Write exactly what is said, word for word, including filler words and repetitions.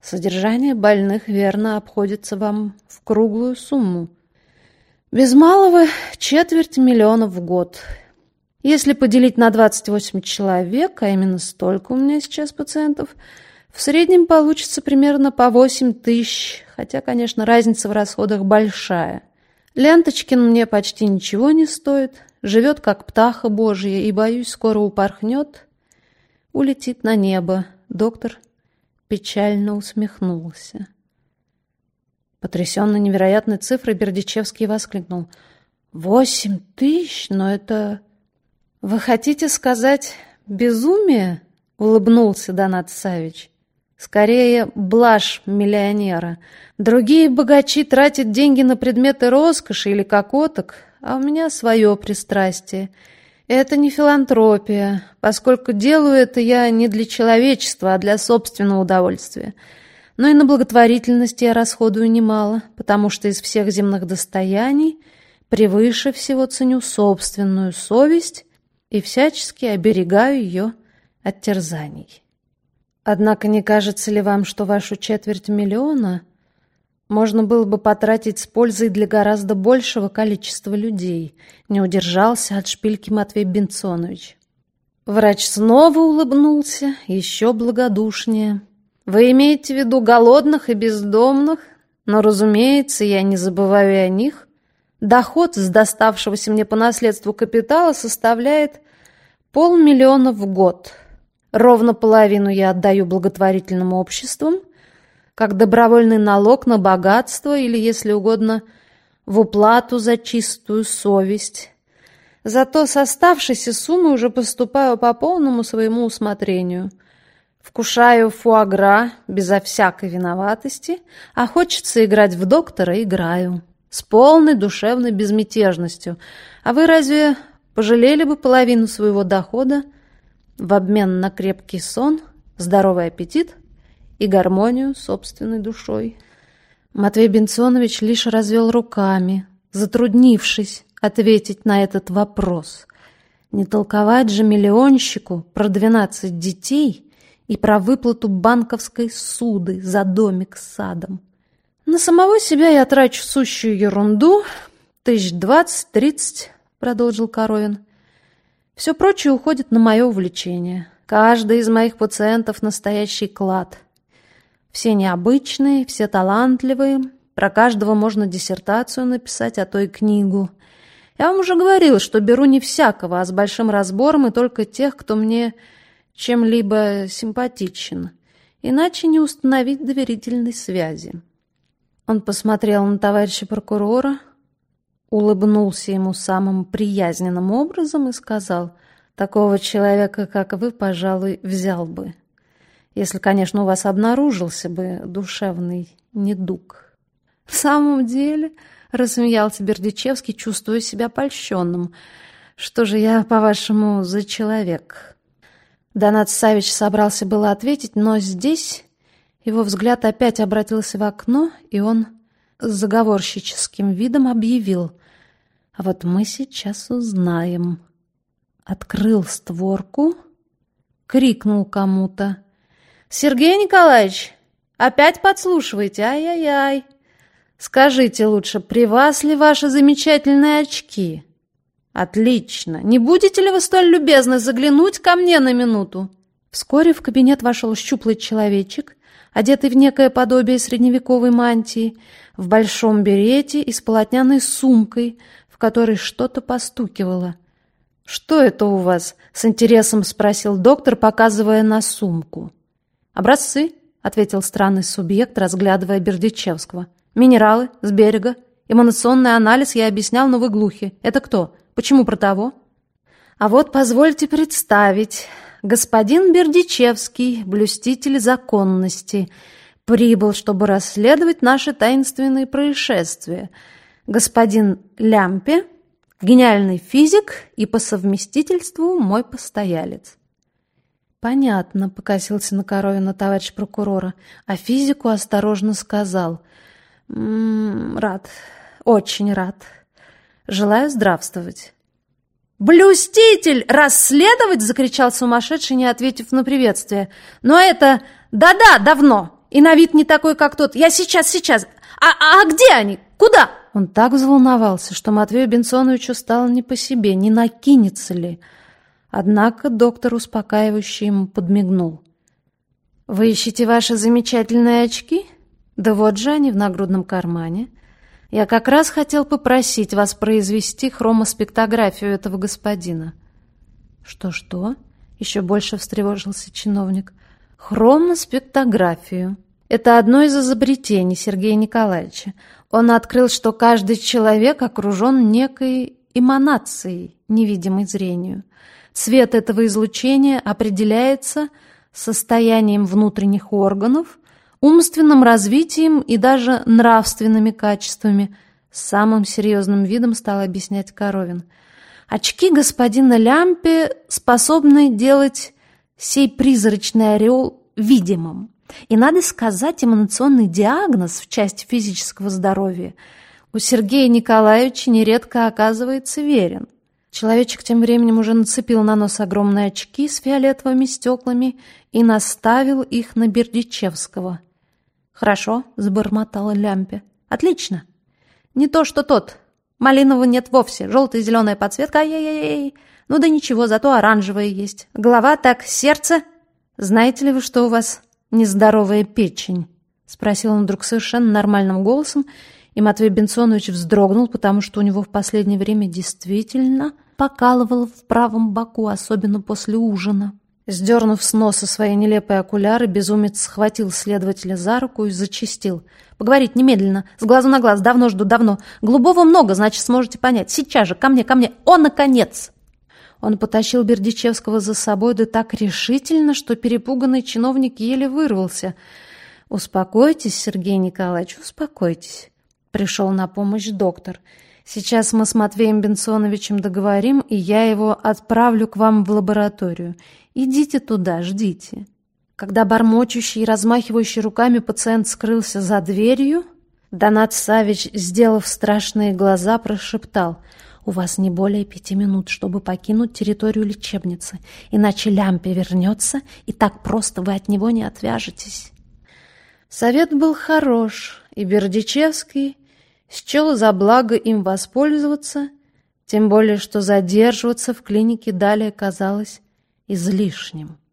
Содержание больных верно обходится вам в круглую сумму. Без малого четверть миллиона в год. Если поделить на двадцать восемь человек, а именно столько у меня сейчас пациентов, в среднем получится примерно по восемь тысяч, хотя, конечно, разница в расходах большая. Ленточкин мне почти ничего не стоит, живет как птаха божья и, боюсь, скоро упорхнет, улетит на небо. Доктор печально усмехнулся. Потрясенный невероятной цифрой, Бердичевский воскликнул: «Восемь тысяч? Но это... Вы хотите сказать безумие?» — улыбнулся Донат Савич. «Скорее, блажь миллионера. Другие богачи тратят деньги на предметы роскоши или кокоток, а у меня свое пристрастие. Это не филантропия, поскольку делаю это я не для человечества, а для собственного удовольствия. Но и на благотворительность я расходую немало, потому что из всех земных достояний превыше всего ценю собственную совесть и всячески оберегаю ее от терзаний. Однако не кажется ли вам, что вашу четверть миллиона можно было бы потратить с пользой для гораздо большего количества людей?» Не удержался от шпильки Матвей Бенцонович. Врач снова улыбнулся, еще благодушнее. «Вы имеете в виду голодных и бездомных? Но, разумеется, я не забываю и о них. Доход с доставшегося мне по наследству капитала составляет полмиллиона в год. Ровно половину я отдаю благотворительным обществам, как добровольный налог на богатство или, если угодно, в уплату за чистую совесть. Зато с оставшейся суммы уже поступаю по полному своему усмотрению. Вкушаю фуагра безо всякой виноватости, а хочется играть в доктора — играю. С полной душевной безмятежностью. А вы разве пожалели бы половину своего дохода в обмен на крепкий сон, здоровый аппетит и гармонию с собственной душой?» Матвей Бенцонович лишь развел руками, затруднившись ответить на этот вопрос. Не толковать же миллионщику про двенадцать детей и про выплату банковской суды за домик с садом. «На самого себя я трачу сущую ерунду, тысяч двадцать-тридцать», — продолжил Коровин. «Все прочее уходит на мое увлечение. Каждый из моих пациентов — настоящий клад. Все необычные, все талантливые. Про каждого можно диссертацию написать, а то и книгу. Я вам уже говорил, что беру не всякого, а с большим разбором и только тех, кто мне чем-либо симпатичен. Иначе не установить доверительной связи». Он посмотрел на товарища прокурора, улыбнулся ему самым приязненным образом и сказал: «Такого человека, как вы, пожалуй, взял бы, если, конечно, у вас обнаружился бы душевный недуг». «В самом деле», — рассмеялся Бердичевский, чувствуя себя польщенным, «что же я, по-вашему, за человек?» Донат Савич собрался было ответить, но здесь его взгляд опять обратился в окно, и он с заговорщическим видом объявил: «А вот мы сейчас узнаем». Открыл створку, крикнул кому-то: «Сергей Николаевич, опять подслушиваете? Ай-яй-яй! Скажите лучше, при вас ли ваши замечательные очки? Отлично! Не будете ли вы столь любезны заглянуть ко мне на минуту?» Вскоре в кабинет вошел щуплый человечек, одетый в некое подобие средневековой мантии, в большом берете и с полотняной сумкой, в которой что-то постукивало. «Что это у вас?» — с интересом спросил доктор, показывая на сумку. «Образцы», — ответил странный субъект, разглядывая Бердичевского. «Минералы, с берега. Эманационный анализ я объяснял, но вы глухи. Это кто? Почему про того?» «А вот позвольте представить. Господин Бердичевский, блюститель законности, прибыл, чтобы расследовать наши таинственные происшествия. Господин Лямпе, гениальный физик и по совместительству мой постоялец». «Понятно», — покосился на Коровина товарищ прокурора, а физику осторожно сказал: «М-м, рад, очень рад. Желаю здравствовать». «Блюститель! Расследовать!» — закричал сумасшедший, не ответив на приветствие. «Но это... Да-да, давно! И на вид не такой, как тот. Я сейчас, сейчас. А, а где они? Куда?» Он так взволновался, что Матвею Бенсоновичу стало не по себе, не накинется ли. Однако доктор успокаивающе ему подмигнул. «Вы ищете ваши замечательные очки? Да вот же они в нагрудном кармане. Я как раз хотел попросить вас произвести хромоспектографию этого господина». «Что-что?» — еще больше встревожился чиновник. «Хромоспектографию. Это одно из изобретений Сергея Николаевича. Он открыл, что каждый человек окружен некой эманацией, невидимой зрению. Цвет этого излучения определяется состоянием внутренних органов, умственным развитием и даже нравственными качествами», — с самым серьезным видом стал объяснять Коровин. «Очки господина Лямпе способны делать сей призрачный ореол видимым. И, надо сказать, эманационный диагноз в части физического здоровья у Сергея Николаевича нередко оказывается верен». Человечек тем временем уже нацепил на нос огромные очки с фиолетовыми стеклами и наставил их на Бердичевского. «Хорошо», — забормотала Лямпе. «Отлично. Не то, что тот. Малинового нет вовсе. Желтая и зеленая подсветка. Ай-яй-яй. Ну да ничего, зато оранжевая есть. Голова так, сердце. Знаете ли вы, что у вас нездоровая печень?» — спросил он вдруг совершенно нормальным голосом, и Матвей Бенсонович вздрогнул, потому что у него в последнее время действительно покалывало в правом боку, особенно после ужина. Сдернув с носа свои нелепые окуляры, безумец схватил следователя за руку и зачастил. «Поговорить немедленно, с глазу на глаз, давно жду, давно. Голубого много, значит, сможете понять. Сейчас же, ко мне, ко мне. О, наконец!» Он потащил Бердичевского за собой, да так решительно, что перепуганный чиновник еле вырвался. «Успокойтесь, Сергей Николаевич, успокойтесь», — пришел на помощь доктор. «Сейчас мы с Матвеем Бенсоновичем договорим, и я его отправлю к вам в лабораторию. Идите туда, ждите». Когда бормочущий и размахивающий руками пациент скрылся за дверью, Донат Савич, сделав страшные глаза, прошептал: «У вас не более пяти минут, чтобы покинуть территорию лечебницы, иначе Лямпе вернется, и так просто вы от него не отвяжетесь». Совет был хорош, и Бердичевский счел за благо им воспользоваться, тем более что задерживаться в клинике далее казалось излишним.